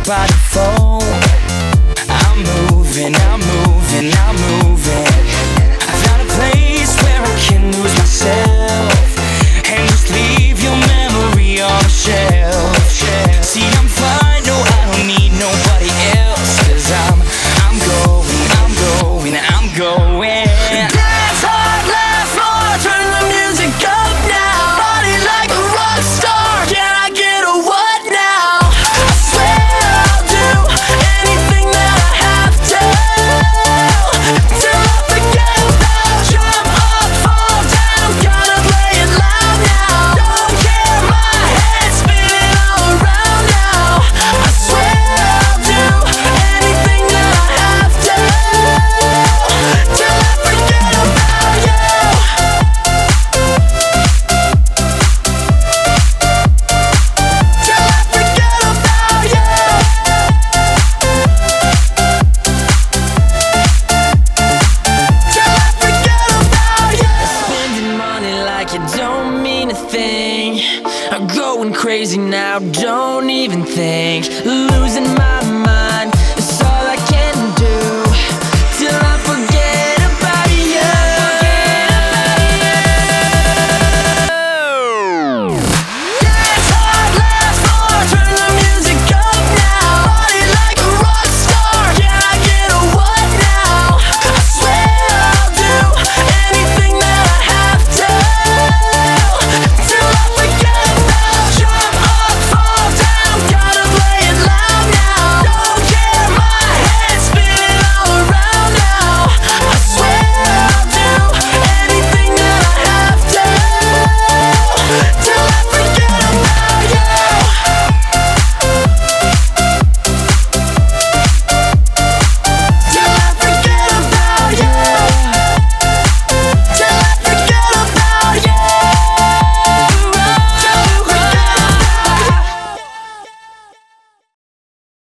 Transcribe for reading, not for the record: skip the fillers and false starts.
by default. I'm moving, I'm moving, I'm moving. I found a place where I can lose myself and just leave your memory on the shelf. See, I'm fine, no, I don't need nobody else, 'cause I'm going, I'm going, I'm going. Dance hard, laugh more, turn the music up now. Party like a rock star, can I get a what now? I swear I'll do anything that I have to, till I forget about. Jump up, fall down, gotta play it loud now. Don't care, my head's spinning all around now. I swear I'll do anything that I have to, till I forget about you. Till I forget about you. Till I forget about you. Spending money like it don't mean a thing. I'm going crazy now, don't even think. Losing my